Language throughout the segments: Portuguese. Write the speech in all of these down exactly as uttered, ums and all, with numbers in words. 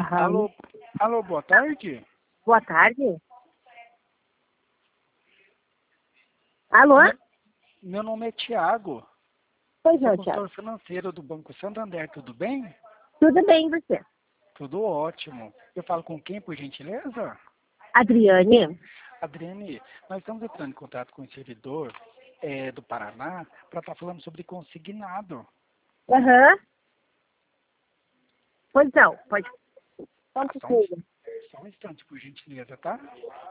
Aham. Alô, alô, boa tarde. Boa tarde. Alô? Meu, meu nome é Tiago. Pois Sou não, Thiago. consultor financeiro do Banco Santander, tudo bem? Tudo bem, e você? Tudo ótimo. Eu falo com quem, por gentileza? Adriane? Adriane, nós estamos entrando em contato com o servidor é, do Paraná para estar falando sobre consignado. Aham. Pois não, pode. Só um Ah, só, um, pouquinho. só um instante, por gentileza, tá?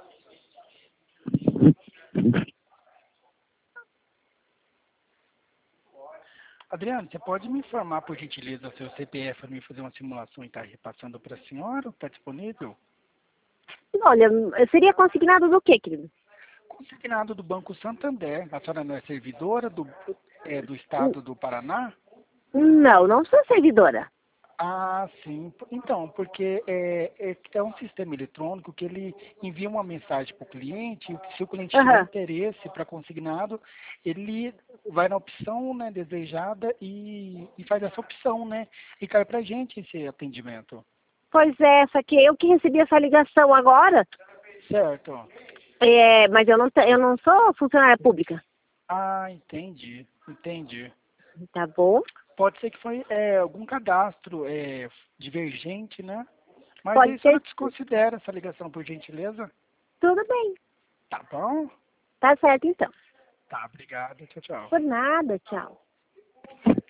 Adriane, você pode me informar, por gentileza, seu C P F para me fazer uma simulação e estar repassando para a senhora? Está disponível? Olha, seria consignado do quê, querido? Consignado do Banco Santander. A senhora não é servidora do, é, do estado do Paraná? Não, não sou servidora. Ah, sim. Então, porque é, é, é um sistema eletrônico que ele envia uma mensagem para o cliente, e se o cliente tiver Aham. interesse para consignado, ele vai na opção, né, desejada e, e faz essa opção, né? E cai para a gente esse atendimento. Pois é, essa aqui, eu que recebi essa ligação agora, Certo? é, mas eu não, te- eu não sou funcionária pública. Ah, entendi, entendi. Tá bom? Pode ser que foi é, algum cadastro é, divergente, né? Mas aí Pode a senhora ser. desconsidera essa ligação, por gentileza? Tudo bem. Tá bom? Tá certo, então. Tá, obrigado. Tchau, tchau. Por nada, tchau.